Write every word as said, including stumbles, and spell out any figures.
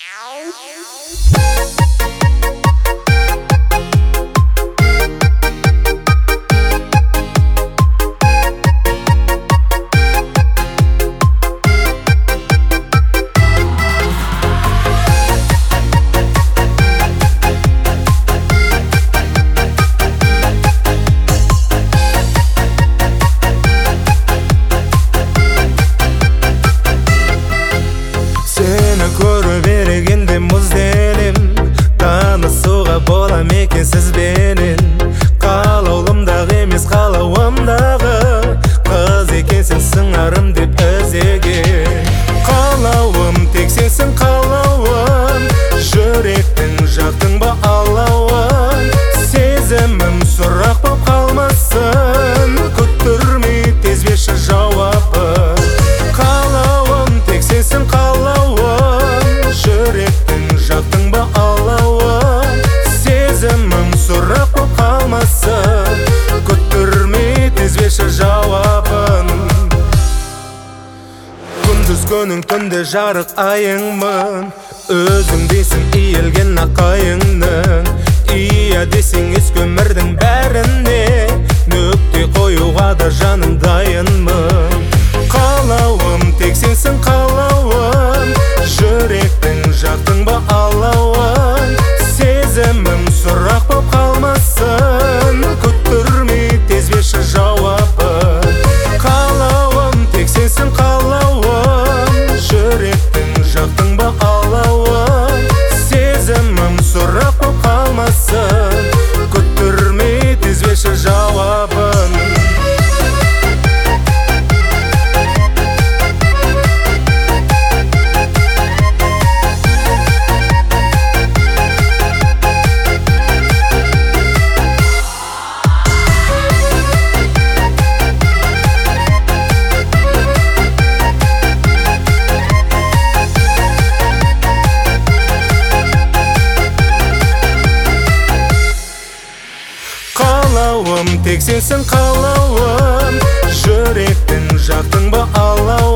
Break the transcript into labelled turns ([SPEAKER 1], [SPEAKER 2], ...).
[SPEAKER 1] Көріп ерегенде мұзделім, танысуға бола мекен сізбенен. Қалаулымдағы емес қалауымдағы, қыз екенсің сыңарым деп ізеген. Қалауым тек сенсің қалауым, жүректің жақтың ба алауын. Сезімім сұрақ боп қалмасын, күттірмей тез берші жауабын. Қалауым тек сенсің қалауым, жүректің жақтың ба алауын. Сезімім сұрақ боп қалмасын, күттірмей тез берші жауабын. Күндіз күнің түнде жарық айыңмын, өзің дейсің иілген ақайыңның. Ия десең ескі өмірдің бәріне, нүкте қоюға да жаным дайынмын. Қалауым тек сенсің қалауым, жүректің жақтың ба алауын. Сезімім сұрақ боп қалмасын, күттірмей тез берші жауабын. Қалауым тек сенсің қалауым, жүректің жақтың ба алауын. Сезімім сұрақ боп қалмасын, күттірмей тез берші жауабын. Қалауым тек сенсің қалауым, жүректің жақтың ба алауын.